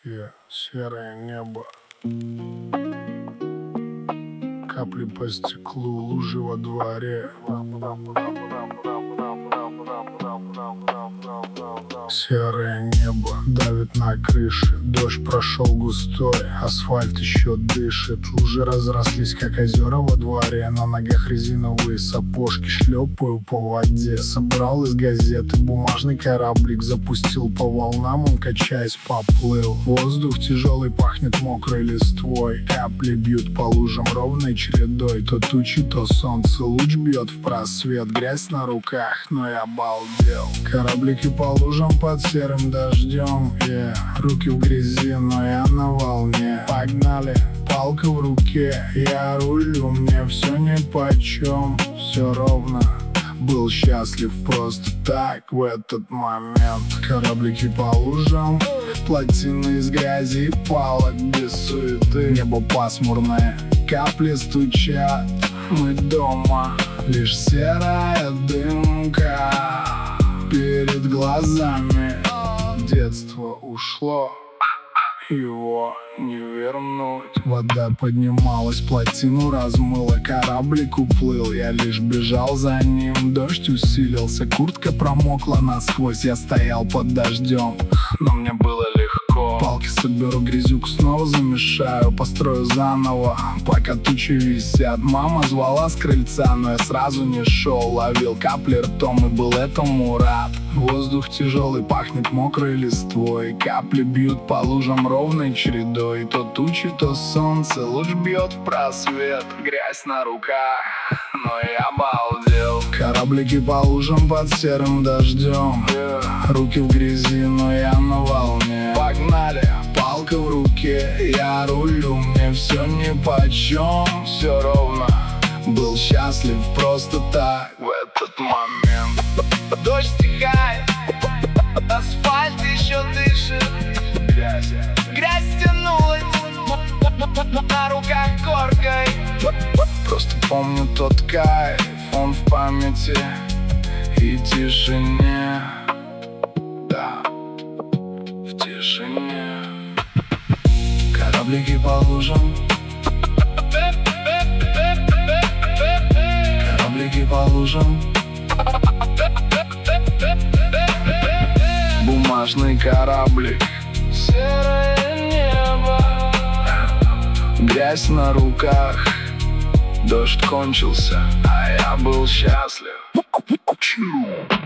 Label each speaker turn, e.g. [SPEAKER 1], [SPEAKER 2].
[SPEAKER 1] Серое небо, капли по стеклу, лужи во дворе. Серое небо давит на крыши, дождь прошел густой, асфальт еще дышит. Лужи разрослись, как озера во дворе, на ногах резиновые сапожки, шлепаю по воде. Собрал из газеты бумажный кораблик, запустил по волнам, он, качаясь, поплыл. Воздух тяжелый, пахнет мокрой листвой, капли бьют по лужам ровной чередой. То тучи, то солнце, луч бьет в просвет, грязь на руках, но я обалдел. Кораблики по лужам под серым дождем, руки в грязи, но я на волне. Погнали, палка в руке, я рулю, мне все нипочем, все ровно. Был счастлив просто так в этот момент. Кораблики по лужам, плотины из грязи и палок без суеты. Небо пасмурное, капли стучат, мы дома, лишь серая дымка перед глазами. Детство ушло, его не вернуть. Вода поднималась, плотину размыла, кораблик уплыл, я лишь бежал за ним. Дождь усилился, куртка промокла насквозь, я стоял под дождем, но мне было легко. Палки соберу, грязюку снова замешаю, построю заново, пока тучи висят. Мама звала с крыльца, но я сразу не шел, ловил капли ртом и был этому рад. Воздух тяжелый, пахнет мокрой листвой, капли бьют по лужам ровной чередой. То тучи, то солнце, луч бьет в просвет, грязь на руках, но я обалдел. Кораблики по лужам под серым дождем, руки в грязи, но я на волне. Погнали, палка в руке, я рулю, мне все нипочем, все ровно. Был счастлив просто так в этот момент. Дождь стихает, асфальт еще дышит, грязь стянулась на руках коркой. Просто помню тот кайф, он в памяти и тишине. Да, в тишине. Кораблики по лужам, кораблики по лужам, бумажный кораблик, серое небо, грязь на руках. Дождь кончился, а я был счастлив.